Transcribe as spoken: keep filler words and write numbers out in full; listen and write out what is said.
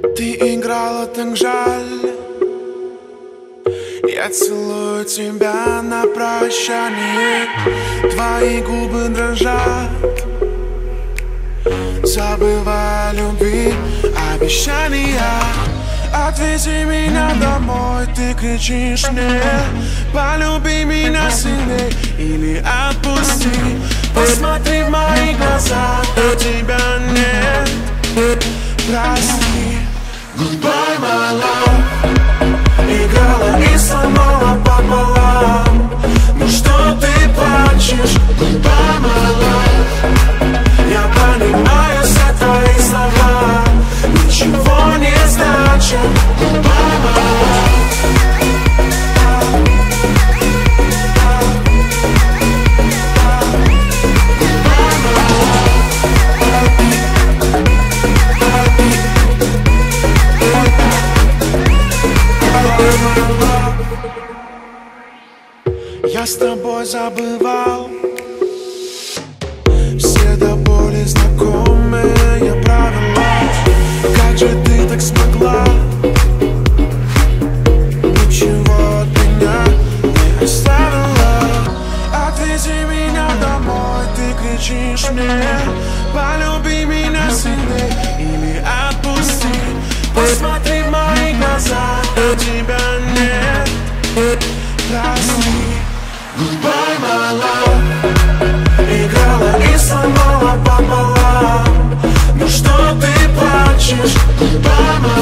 Ты играла так жаль. Я целую тебя на прощание. Твои губы дрожат. Забывай о любви, обещания. Отвези меня домой, ты кричишь мне. Полюби меня сильней или отпусти. Посмотри в мои глаза, а тебя нет. Прости. Goodbye, my love. Играла и сломала пополам. Ну что ты плачешь? Goodbye, my love. Я понимаю все твои слова, ничего не значит. Goodbye, my love. Я с тобой забывал все до боли знакомые правила. Как же ты так смогла? Ничего от меня не оставила. Отвези меня домой, ты кричишь мне. Полюби меня сильней или отпусти. Посмотри в мои глаза, а тебя нет. Прости. Goodbye, my love. Играла и сломала пополам. Ну что ты плачешь? Goodbye, my love.